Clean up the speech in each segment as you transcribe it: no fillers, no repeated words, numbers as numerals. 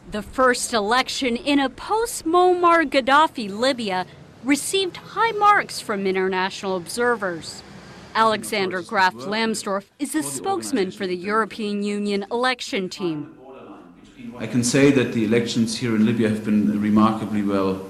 The first election in a post-Muammar Gaddafi Libya received high marks from international observers. Alexander Graf Lambsdorff is the spokesman for the European Union election team. I can say that the elections here in Libya have been remarkably well,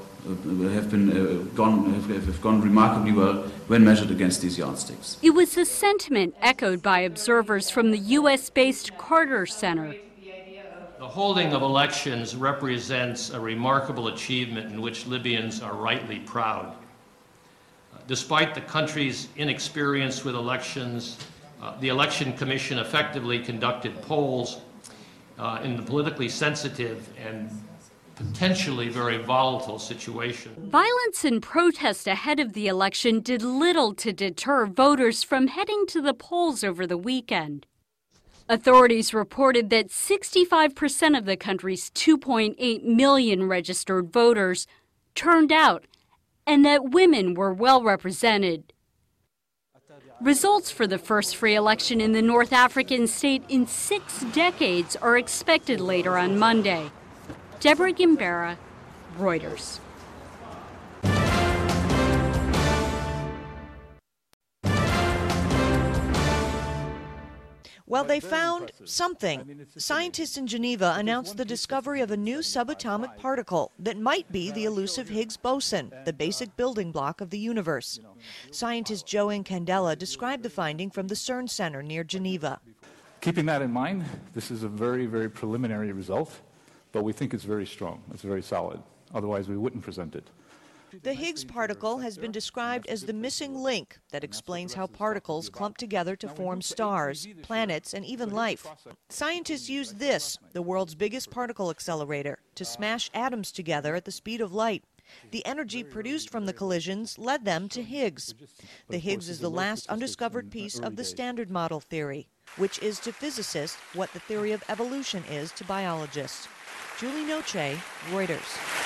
gone remarkably well when measured against these yardsticks. It was a sentiment echoed by observers from the U.S.-based Carter Center. The holding of elections represents a remarkable achievement in which Libyans are rightly proud. Despite the country's inexperience with elections, the Election Commission effectively conducted polls in the politically sensitive and potentially very volatile situation. Violence and protest ahead of the election did little to deter voters from heading to the polls over the weekend. Authorities reported that 65% of the country's 2.8 million registered voters turned out and that women were well represented. Results for the first free election in the North African state in 6 decades are expected later on Monday. Deborah Gimbera, Reuters. Well, they found something. Scientists in Geneva announced the discovery of a new subatomic particle that might be the elusive Higgs boson, the basic building block of the universe. Scientist Joanne Candela described the finding from the CERN Center near Geneva. Keeping that in mind, this is a very, very preliminary result, but we think it's very strong, it's very solid. Otherwise, we wouldn't present it. The Higgs particle has been described as the missing link that explains how particles clump together to form stars, planets, and even life. Scientists use this, the world's biggest particle accelerator, to smash atoms together at the speed of light. The energy produced from the collisions led them to Higgs. The Higgs is the last undiscovered piece of the Standard Model theory, which is to physicists what the theory of evolution is to biologists. Julie Noche, Reuters.